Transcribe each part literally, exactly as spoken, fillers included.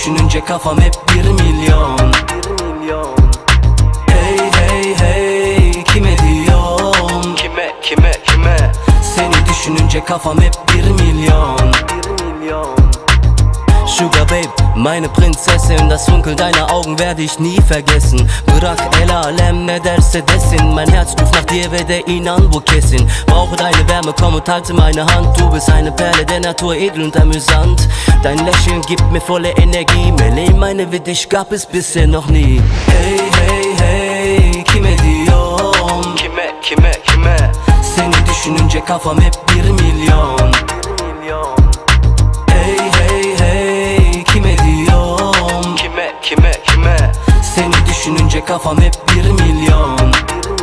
düşününce kafam hep bir milyon. Hey hey hey, kime diyorum? Kime kime kime? Seni düşününce kafam hep bir milyon. Sugar Babe, meine Prinzessin, das Funkeln deiner Augen werde ich nie vergessen. Bırak el alem ne derse desin, mein Herz ruft nach dir ve de inan bu kesin. Brauche deine Wärme, komm und halte meine Hand, du bist eine Perle der Natur, edel und amüsant. Dein Lächeln gibt mir volle Energie, mehr Leben meine wie dich gab es bisher noch nie. Hey hey hey, kime diyorum? Kime kime kime? Seni düşününce kafam hep bir milyon. Hey hey hey, kime diyorum? Kime kime kime? Seni düşününce kafam hep bir milyon.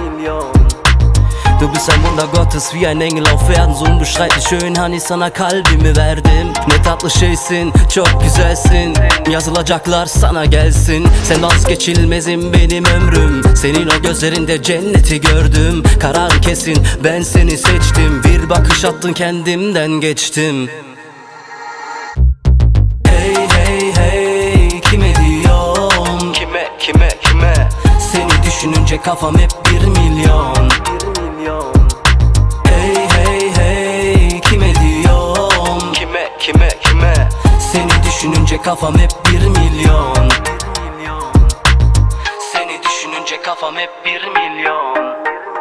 Du bist ein Wunder Gottes, wie ein Engel auf Erden. So unbeschreiblich schön, hani sana kalbimi verdim. Ne tatlı şeysin, çok güzelsin. Yazılacaklar sana gelsin. Sen vazgeçilmezim benim ömrüm. Senin o gözlerinde cenneti gördüm. Karar kesin, ben seni seçtim. Bir bakış attın, kendimden geçtim. Hey hey hey, kime diyorum? Kime kime kime? Seni düşününce kafam hep bir milyon. Hey hey hey, kime diyorum? Kime kime kime? Seni düşününce kafam hep bir milyon. Seni düşününce kafam hep bir milyon.